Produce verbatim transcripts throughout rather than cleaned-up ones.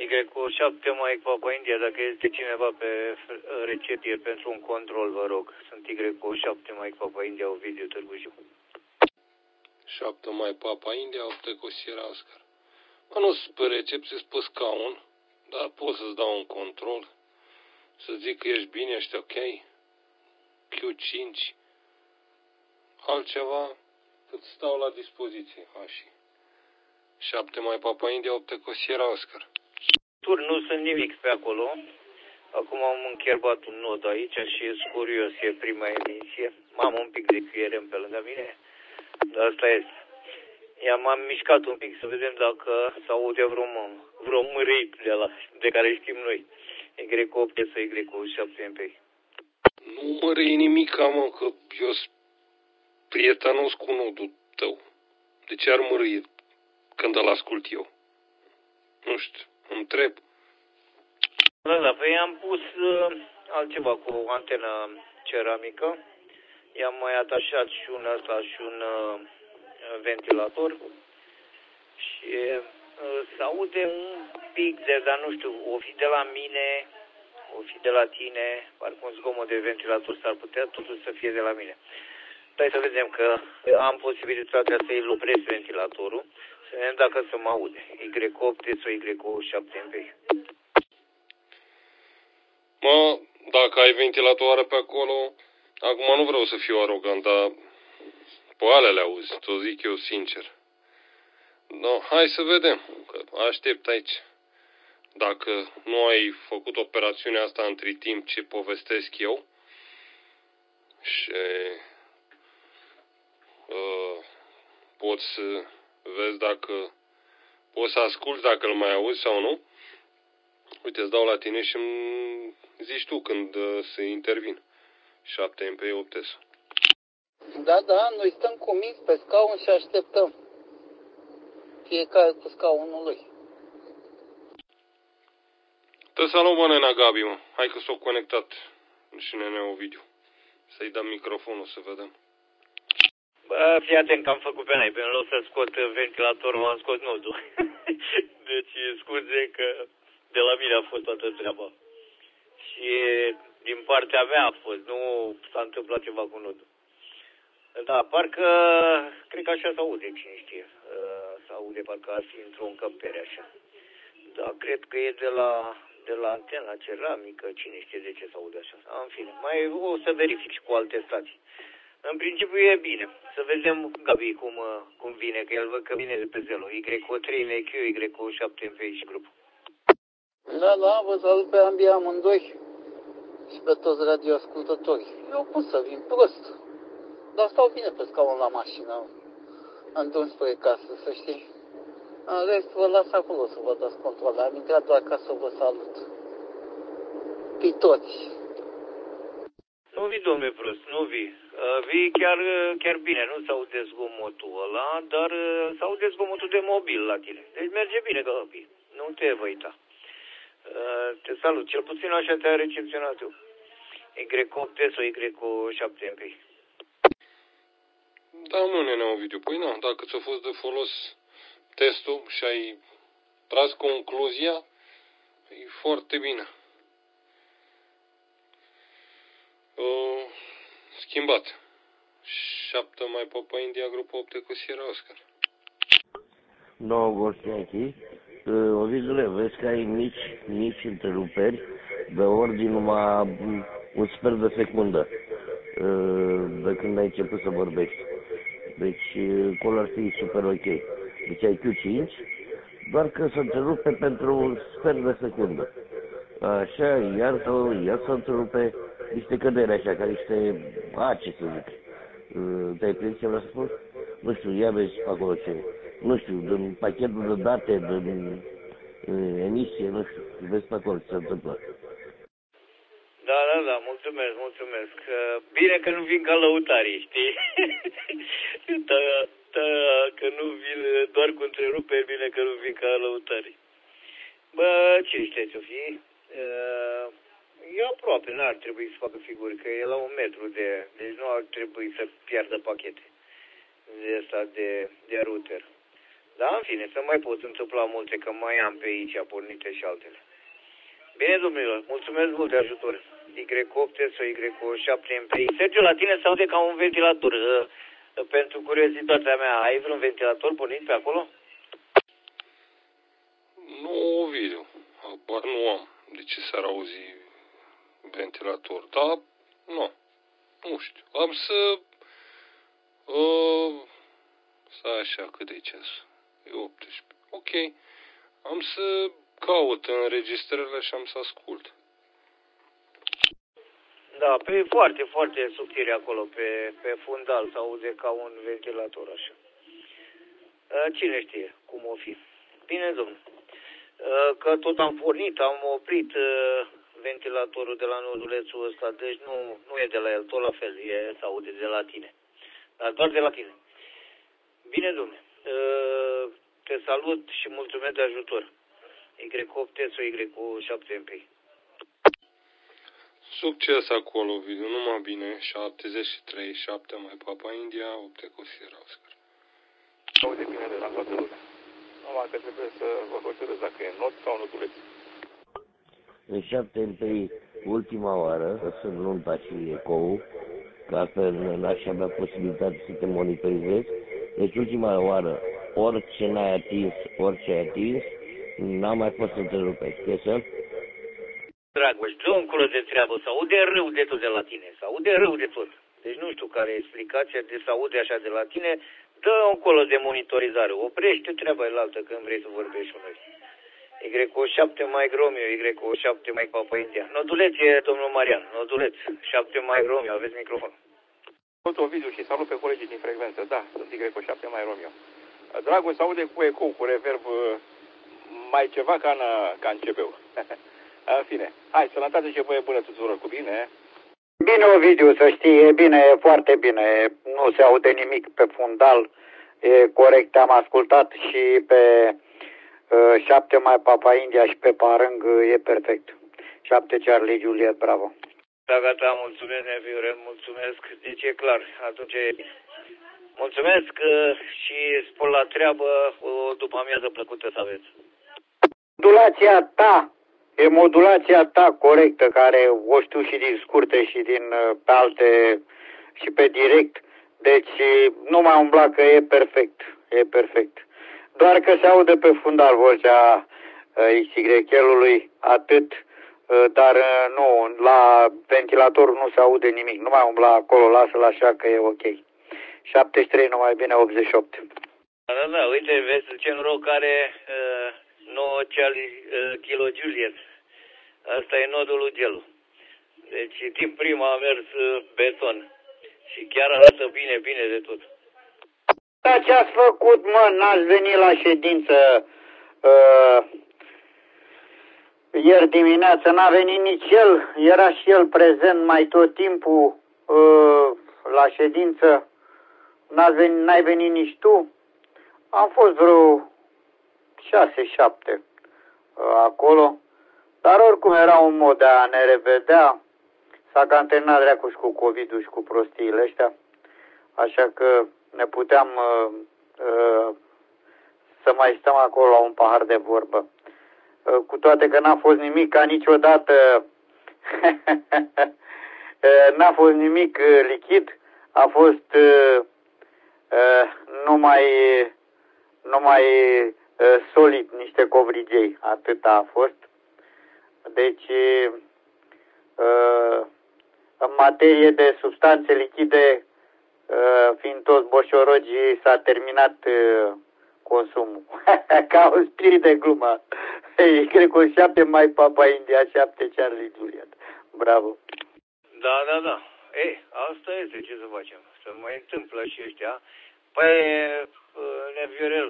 Y cu șapte mai Papa India, dacă este cineva pe recepție pentru un control, vă rog. Sunt Y cu șapte mai Papa India, Ovidiu Târgu Jiu. șapte mai Papa India, opt cu Sierra Oscar. Mă, nu sunt pe recepție, sunt pe scaun, dar pot să-ți dau un control, să zic că ești bine, ești ok, Q cinci, altceva, îți stau la dispoziție, așa. șapte mai Papa India, opt cu Sierra Oscar. Tur, nu sunt nimic pe acolo. Acum am încherbat un nod aici și e curios, e prima emisie. M-am un pic de Q R M pe lângă mine, dar asta este. I-am am mișcat un pic să vedem dacă s-aude vreo, vreo mărâit de la de care știm noi. Y opt sau Y șapte M P. Nu mărâi nimic, mă, că eu sunt prietenos cu nodul tău. De ce ar mărâi când îl ascult eu? Nu știu, îmi întreb. Da, da, păi am pus uh, altceva cu o antenă ceramică. I-am mai atașat și un ăsta și un uh, ventilator. Și uh, s-aude un pic de, dar nu știu, o fi de la mine, o fi de la tine, parcă un zgomot de ventilator s-ar putea totuși să fie de la mine. Hai să vedem că am posibilitatea să-i luprez ventilatorul, să vedem dacă se mă aude. Y opt sau Y șapte M P. Mă, dacă ai ventilatoare pe acolo, acum nu vreau să fiu arogant, dar pe alea le auzi, tot zic eu sincer. No, hai să vedem, că aștept aici. Dacă nu ai făcut operațiunea asta între timp ce povestesc eu și uh, poți să vezi dacă poți să asculți dacă îl mai auzi sau nu, uite, îți dau la tine și îmi zici tu când uh, să intervin. șapte M P opt S. Da, da, noi stăm cuminți pe scaun și așteptăm. Fiecare cu scaunul lui. Te salut, mă, nena Gabi, mă. Hai că s-o conectat și nene Ovidiu. Să-i dăm microfonul să vedem. Bă, fii atent că am făcut pe nai. Pe în loc să scot ventilatorul, m-am scos nodul. Deci, scuze că de la mine a fost toată treaba. Și din partea mea a fost. Nu s-a întâmplat ceva cu nodul. Da, parcă, cred că așa s-aude, cine știe. S-aude, parcă ar fi într-o încăpere așa. Da, cred că e de la, de la antena ceramică, cine știe de ce s-aude așa. În fine, mai o să verific și cu alte stații. În principiu e bine. Să vedem, Gabi, cum, cum vine, că el văd că vine de pe zelo. Y cu trei N Q, Y cu șapte M P și grupul. Da, da, vă salut pe ambii amândoi și pe toți radioascultătorii. Eu pot să vin prost, dar stau bine pe scaun la mașină, în drum spre casă, să știi. În rest, vă las acolo să vă dați control. Am intrat doar ca să vă salut. Pe toți. Nu vii, domnule prost, nu vii. Uh, vii chiar, chiar bine, nu s-aude zgomotul ăla, dar uh, s-aude zgomotul de mobil la tine. Deci merge bine, Gabi. Nu te vă uita. Uh, te salut. Cel puțin așa te-a recepționat eu. Y opt sau Y șapte M P. Da, mă, nene Ovidiu. Păi nu, dacă ți-a fost de folos testul și ai tras concluzia, e foarte bine. Uh, schimbat. șapte mai Papa India, grupul opt cu Sierra Oscar. nouă Golf Yankee. Uh, Ovidule, vezi că ai mici, mici întreruperi de ordinul numai un sfert de secundă uh, de când ai început să vorbești. Deci, uh, acolo ar fi super ok. Deci ai Q cinci, doar că se întrerupe pentru un sfert de secundă. Așa, iar, iar se întrerupe niște căderi așa, ca niște, a, ce să zic, te-ai prins ce vreau să spun? Nu știu, ia vezi acolo ce, nu știu, din pachetul de date, din emisie, nu știu, vezi pe acolo ce se întâmplă. Da, da, da, mulțumesc, mulțumesc. Bine că nu vin ca lăutarii, știi? da, da, că nu vin doar cu întreruperi, bine că nu vin ca lăutarii. Bă, ce știi ce-o fi? Uh, e aproape, n-ar trebui să facă figuri, că e la un metru de... Deci nu ar trebui să piardă pachete de asta de, de router. Da, în fine, să mai pot întâmpla multe, că mai am pe aici pornite și altele. Bine, domnilor, mulțumesc mult de ajutor. Y opt sau Y șapte M P I. Sergiu, la tine se aude ca un ventilator. Pentru curiozitatea mea, ai vreun ventilator pornit pe acolo? Nu, Ovidiu. Habar nu am de ce s-ar auzi ventilator. Dar, nu. Nu știu. Am să... Uh, stai așa, cât de ceas? E optsprezece. Ok. Am să caut înregistrările și am să ascult. Da, pe foarte, foarte subțire acolo, pe, pe fundal, se aude ca un ventilator așa. Cine știe cum o fi. Bine, domnule. Că tot am pornit, am oprit ventilatorul de la nodulețul ăsta, deci nu, nu e de la el, tot la fel, e, se aude de la tine. Dar doar de la tine. Bine, domnule. Te salut și mulțumesc de ajutor. Y opt sau Y șapte M P I. Succes acolo, Ovidiu, numai bine. șaptezeci și trei, șapte mai Papa India, opt Eco Sierra Oscar. Aude bine de la toată lumea. Numai că trebuie să vă hotărâți dacă e not sau noduleț. În șapte M P I, ultima oară, sunt nunta și ecou, că altfel n-aș avea posibilitate să te monitorizezi. Deci ultima oară, orice n-ai atins, orice ai atins, n-am mai fost întrerupe. Știi? Dragoș, dă încolo de treabă, se aude rău de tot de la tine, se aude rău de tot. Deci nu știu care e explicația de se aude așa de la tine, dă încolo de monitorizare, oprește treaba elaltă când vrei să vorbești cu noi. Y șapte mai Romeo, Y șapte mai Papa India. Noduleț e domnul Marian, noduleț, șapte mai Romeo, aveți microfon. Tot un video și salut pe colegii din frecvență, da, sunt Y șapte mai Romeo. Dragul se aude cu ecou, cu reverb, mai ceva ca în, ca în C P-ul. În fine, hai, sănătate și voie bună tuturor, cu bine. Bine, Ovidiu, să știi, e bine, e foarte bine, nu se aude nimic pe fundal, e corect, am ascultat și pe uh, șapte mai Papa India și pe parâng e perfect. șapte Charlie Juliet, bravo. Da, gata, mulțumesc, neviure, mulțumesc, deci e clar, atunci e... Mulțumesc uh, și spun la treabă, o după amiază plăcută să aveți. Modulația ta, e modulația ta corectă, care o știu și din scurte și din pe alte și pe direct, deci nu mai umbla că e perfect, e perfect. Doar că se aude pe fundal vocea X Y L-ului, atât, dar nu, la ventilator nu se aude nimic, nu mai umbla acolo, lasă-l așa că e ok. șaptezeci și trei, numai bine, optzeci și opt. Da, da, da, uite, vezi ce noroc are uh, nouă Charlie uh, Kilo Juliet. Asta e nodul lui Gelu. Deci din prima a mers uh, beton. Și chiar arată bine, bine de tot. Da, ce ați făcut, mă? N-ați venit la ședință uh, ieri dimineață, n-a venit nici el, era și el prezent mai tot timpul uh, la ședință. N-ai venit, n-ai venit nici tu. Am fost vreo șase, șapte uh, acolo. Dar oricum era un mod de a ne revedea. S-a cam terminat dracu și cu COVID-ul și cu prostiile ăștia. Așa că ne puteam uh, uh, să mai stăm acolo la un pahar de vorbă. Uh, cu toate că n-a fost nimic ca niciodată. N-a fost nimic uh, lichid. A fost uh, uh, numai, numai uh, solid, niște covrigei. Atât a fost. Deci, în materie de substanțe lichide, fiind toți boșorogii, s-a terminat consumul. Ca un spirit de glumă. Cred că șapte mai Papa India, șapte Charlie Juliet. Bravo. Da, da, da. Ei, asta este, ce să facem? Se mai întâmplă și ăștia. Păi, Neviorel,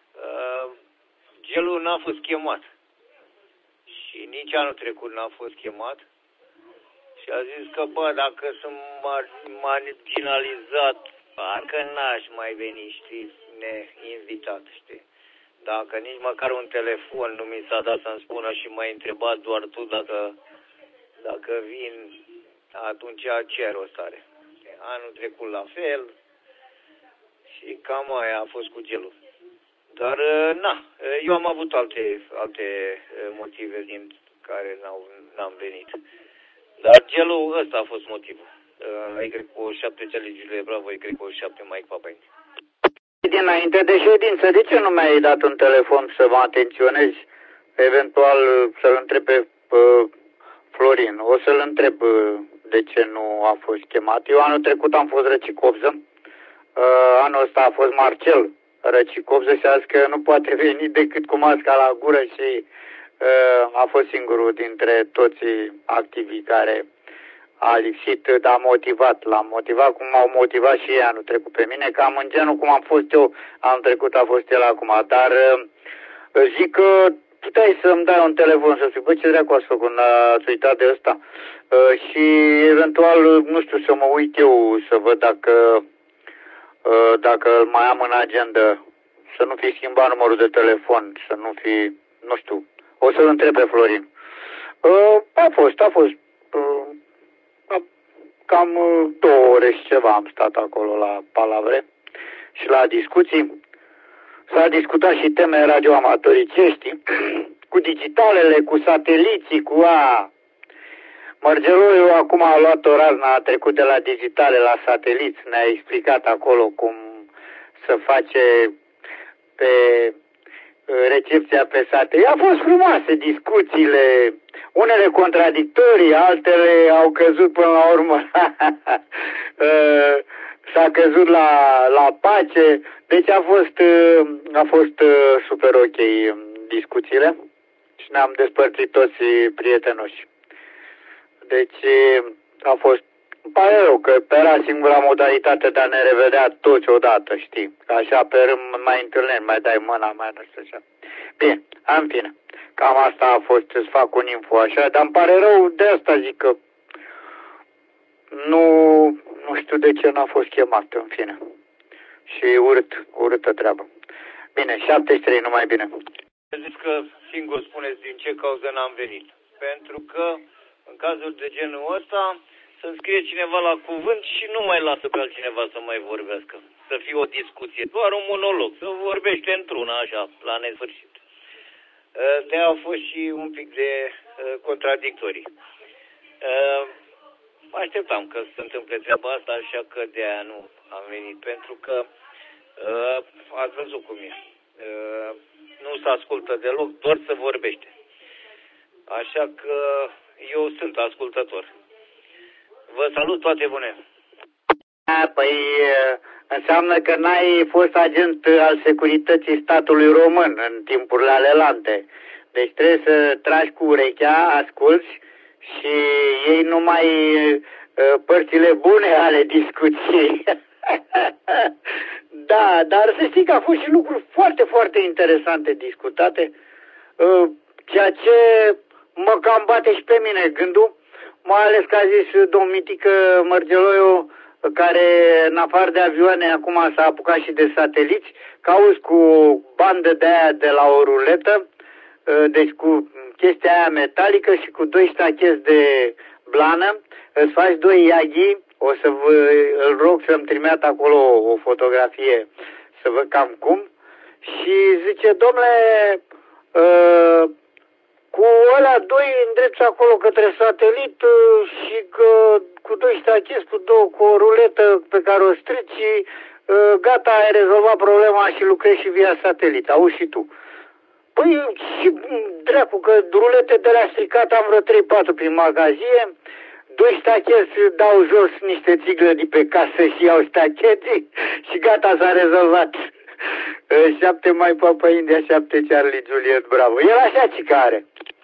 Gelul n-a fost chemat. Și nici anul trecut n-a fost chemat. Și a zis că, bă, dacă sunt marginalizat, parcă n-aș mai veni, știi, neinvitat, știi. Dacă nici măcar un telefon nu mi s-a dat să-mi spună și m-ai întrebat doar tu dacă, dacă vin, atunci ce rost are. Anul trecut la fel și cam aia a fost cu Gelul. Dar, na, eu am avut alte, alte motive din care n-au, n-am venit. Dar gelul ăsta a fost motivul. Y cu șapte Charlie Juliet Bravo, Y cu șapte Mike Papa India. Dinainte de ședință, de ce nu mi-ai dat un telefon să mă atenționezi? Eventual să-l întreb pe uh, Florin. O să-l întreb uh, de ce nu a fost chemat. Eu anul trecut am fost Răcicopză. Uh, anul ăsta a fost Marcel Răcicopză și a zis că nu poate veni decât cu masca la gură și uh, a fost singurul dintre toți activii care a lipsit, dar a motivat. L-am motivat cum m-au motivat și ei anul trecut pe mine, cam în genul cum am fost eu anul trecut, a fost el acum. Dar uh, zic că puteai să-mi dai un telefon să spui, bă, ce dracu ați făcut, n-ați uitat de ăsta? Uh, și eventual, nu știu, să mă uit eu să văd dacă, uh, dacă îl mai am în agenda, să nu fi schimbat numărul de telefon, să nu fi, nu știu, o să-l întreb pe Florin. Uh, a fost, a fost. Uh, Cam două ore și ceva am stat acolo la palavre și la discuții. S-a discutat și teme radioamatoricești, cu digitalele, cu sateliții, cu a... Mărgeloiu acum a luat o raznă, a trecut de la digitale la sateliți, ne-a explicat acolo cum să face pe recepția pe satelit. A fost frumoase discuțiile, unele contradictorii, altele au căzut până la urmă, s-a căzut la, la pace, deci a fost, a fost super ok discuțiile și ne-am despărțit toți prietenoși. Deci a fost, îmi pare rău că era singura modalitate de a ne revedea toți odată, știi, că așa pe rând mai întâlnim, mai dai mâna, mai nu știu așa. Bine, în fine, cam asta a fost, să fac un info așa, dar îmi pare rău, de asta zic că nu, nu știu de ce n-a fost chemat, în fine. Și urât, urâtă treabă. Bine, șaptezeci și trei, numai bine. Zic că singur spuneți din ce cauză n-am venit. Pentru că în cazul de genul ăsta să scrie cineva la cuvânt și nu mai lasă pe altcineva să mai vorbească. Să fie o discuție, doar un monolog, să vorbește într-una așa, la nesfârșit. De a fost și un pic de contradictorii. Așteptam că se întâmple treaba asta, așa că de aia nu am venit, pentru că ați văzut cum e. Nu se ascultă deloc, doar se vorbește. Așa că eu sunt ascultător. Vă salut, toate bune! Păi înseamnă că n-ai fost agent al securității statului român în timpurile alelante. Deci trebuie să tragi cu urechea, asculți și iei numai părțile bune ale discuției. Da, dar să știi că au fost și lucruri foarte, foarte interesante discutate, ceea ce mă cam bate și pe mine gândul, mai ales că a zis domnul Mitică Mărgeloiu, care în afară de avioane acum s-a apucat și de sateliți, că auzi cu bandă de aia de la o ruletă, deci cu chestia aia metalică și cu doi stacheți de blană, îți faci doi iaghi, o să vă, îl rog să-mi trimeată acolo o fotografie să văd cam cum, și zice, domnule, uh, cu ăla doi îndrepți acolo către satelit uh, și că cu doi stacheți, cu două, cu o ruletă pe care o strici și uh, gata, ai rezolvat problema și lucrezi și via satelit, auzi și tu. Păi și dracu, că rulete de la stricat am vreo trei patru prin magazie, doi stacheți dau jos niște țigle de pe casă și iau stacheții și gata, s-a rezolvat. Șapte mai Papa India, șapte Charlie Juliet Bravo. El așa ce care.